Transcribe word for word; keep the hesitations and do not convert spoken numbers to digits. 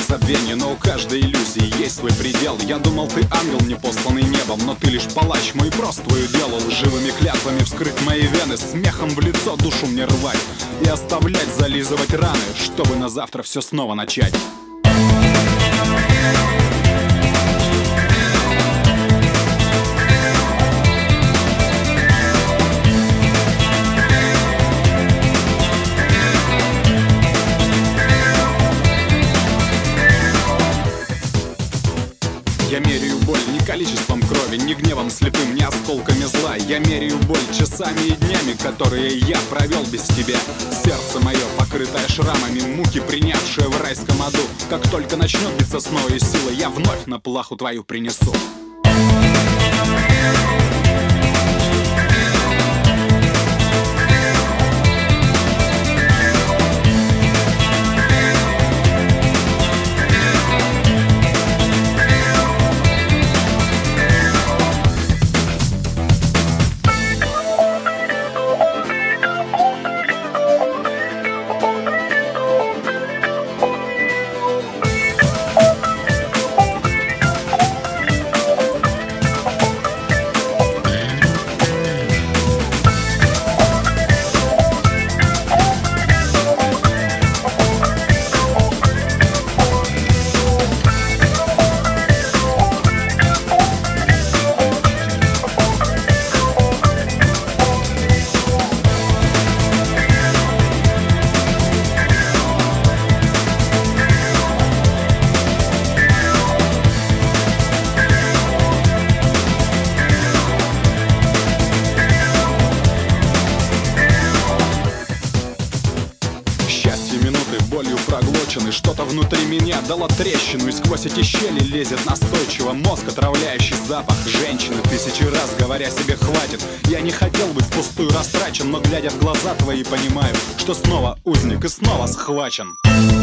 забвения, но у каждой иллюзии есть свой предел. Я думал, ты ангел, не посланный небом, но ты лишь палач, мой броствую делал. Живыми клятвами вскрыть мои вены, смехом в лицо душу мне рвать и оставлять зализывать раны, чтобы на завтра все снова начать. Я меряю боль не количеством крови, не гневом слепым, не осколками зла. Я меряю боль часами и днями, которые я провел без тебя. Сердце мое, покрытое шрамами, муки, принявшее в райском аду. Как только начнет биться снова и сила, я вновь на плаху твою принесу. Болью проглоченный, что-то внутри меня дало трещину, и сквозь эти щели лезет настойчиво мозг, отравляющий запах женщины. Тысячи раз говоря себе хватит, я не хотел быть впустую растрачен, но глядя в глаза твои понимаю, что снова узник и снова схвачен.